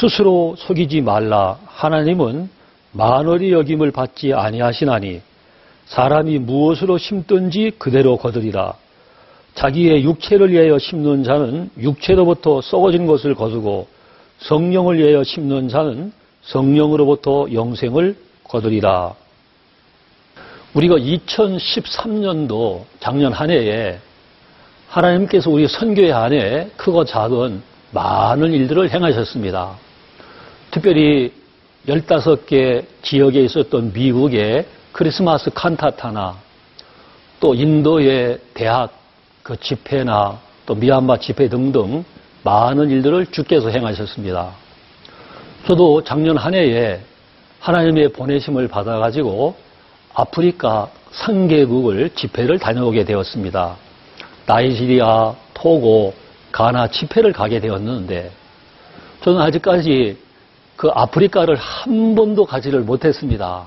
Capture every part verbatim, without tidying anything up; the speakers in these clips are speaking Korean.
스스로 속이지 말라. 하나님은 만월이 여김을 받지 아니하시나니 사람이 무엇으로 심든지 그대로 거두리라. 자기의 육체를 위하여 심는 자는 육체로부터 썩어진 것을 거두고 성령을 위하여 심는 자는 성령으로부터 영생을 거두리라. 우리가 이천십삼 년도 작년 한 해에 하나님께서 우리 선교회 안에 크고 작은 많은 일들을 행하셨습니다. 특별히 열다섯 개 지역에 있었던 미국의 크리스마스 칸타타나 또 인도의 대학 그 집회나 또 미얀마 집회 등등 많은 일들을 주께서 행하셨습니다. 저도 작년 한 해에 하나님의 보내심을 받아가지고 아프리카 상계국을 집회를 다녀오게 되었습니다. 나이지리아, 토고, 가나 집회를 가게 되었는데 저는 아직까지 그 아프리카를 한 번도 가지를 못했습니다.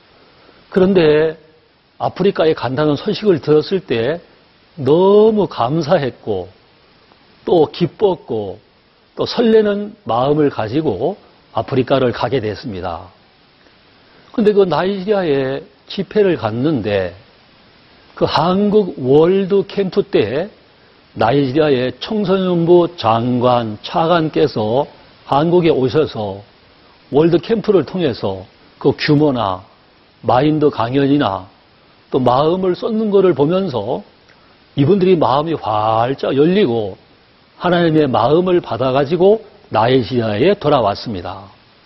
그런데 아프리카에 간다는 소식을 들었을 때 너무 감사했고 또 기뻤고 또 설레는 마음을 가지고 아프리카를 가게 됐습니다. 그런데 그 나이지리아에 집회를 갔는데 그 한국 월드 캠프 때 나이지리아의 청소년부 장관, 차관께서 한국에 오셔서 월드 캠프를 통해서 그 규모나 마인드 강연이나 또 마음을 쏟는 것을 보면서 이분들이 마음이 활짝 열리고 하나님의 마음을 받아가지고 나이지리아에 돌아왔습니다.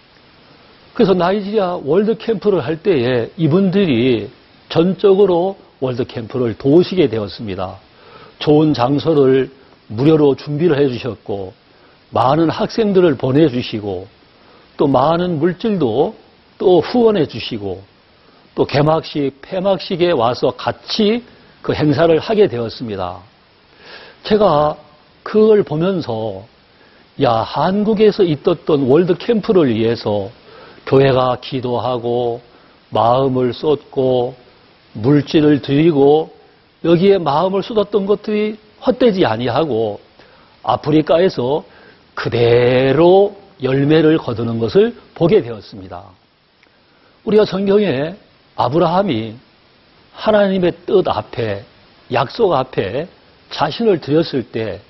그래서 나이지리아 월드 캠프를 할 때에 이분들이 전적으로 월드 캠프를 도우시게 되었습니다. 좋은 장소를 무료로 준비를 해주셨고 많은 학생들을 보내주시고 또 많은 물질도 또 후원해 주시고 또 개막식, 폐막식에 와서 같이 그 행사를 하게 되었습니다. 제가 그걸 보면서 야, 한국에서 있었던 월드 캠프를 위해서 교회가 기도하고 마음을 쏟고 물질을 드리고 여기에 마음을 쏟았던 것들이 헛되지 아니하고 아프리카에서 그대로 열매를 거두는 것을 보게 되었습니다. 우리가 성경에 아브라함이 하나님의 뜻 앞에 약속 앞에 자신을 드렸을 때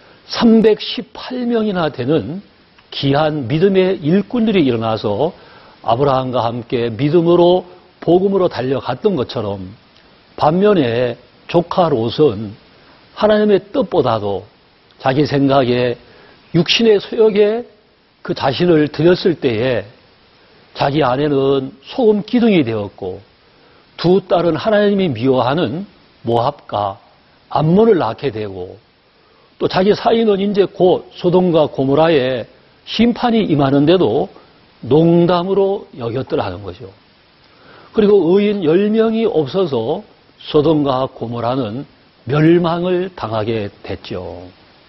삼백십팔 명이나 되는 귀한 믿음의 일꾼들이 일어나서 아브라함과 함께 믿음으로 복음으로 달려갔던 것처럼 반면에 조카 롯은 하나님의 뜻보다도 자기 생각에 육신의 소욕에 그 자신을 드렸을 때에 자기 아내는 소금 기둥이 되었고 두 딸은 하나님이 미워하는 모압과 암몬을 낳게 되고 또 자기 사위는 이제 곧 소돔과 고모라에 심판이 임하는데도 농담으로 여겼더라는 거죠. 그리고 의인 열 명이 없어서 소돔과 고모라는 멸망을 당하게 됐죠.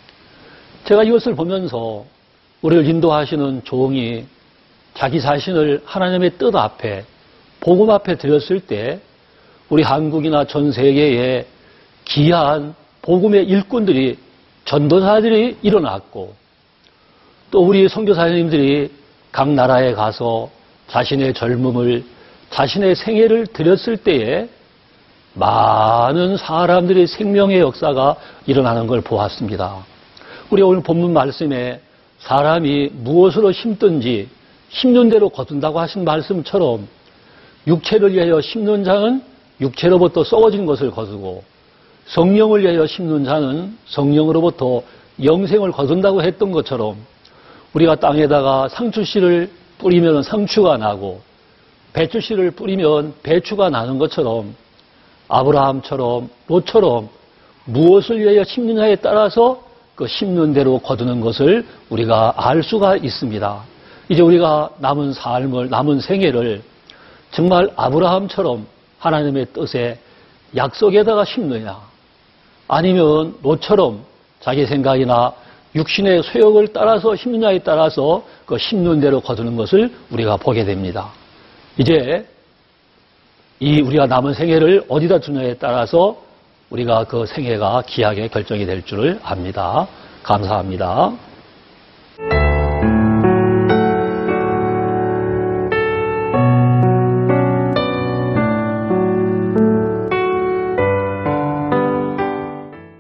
제가 이것을 보면서 우리를 인도하시는 종이 자기 자신을 하나님의 뜻 앞에 복음 앞에 드렸을 때 우리 한국이나 전 세계에 귀한 복음의 일꾼들이 전도사들이 일어났고 또 우리 선교사님들이 각 나라에 가서 자신의 젊음을 자신의 생애를 드렸을 때에 많은 사람들의 생명의 역사가 일어나는 걸 보았습니다. 우리 오늘 본문 말씀에 사람이 무엇으로 심든지 심는 대로 거둔다고 하신 말씀처럼 육체를 위하여 심는 자는 육체로부터 썩어진 것을 거두고 성령을 위하여 심는 자는 성령으로부터 영생을 거둔다고 했던 것처럼 우리가 땅에다가 상추씨를 뿌리면 상추가 나고 배추씨를 뿌리면 배추가 나는 것처럼 아브라함처럼 롯처럼 무엇을 위하여 심느냐에 따라서 그 심는 대로 거두는 것을 우리가 알 수가 있습니다. 이제 우리가 남은 삶을, 남은 생애를 정말 아브라함처럼 하나님의 뜻에 약속에다가 심느냐 아니면 롯처럼 자기 생각이나 육신의 소욕을 따라서 심느냐에 따라서 그 심는 대로 거두는 것을 우리가 보게 됩니다. 이제 이 우리가 남은 생애를 어디다 두느냐에 따라서 우리가 그 생애가 귀하게 결정이 될 줄을 압니다. 감사합니다.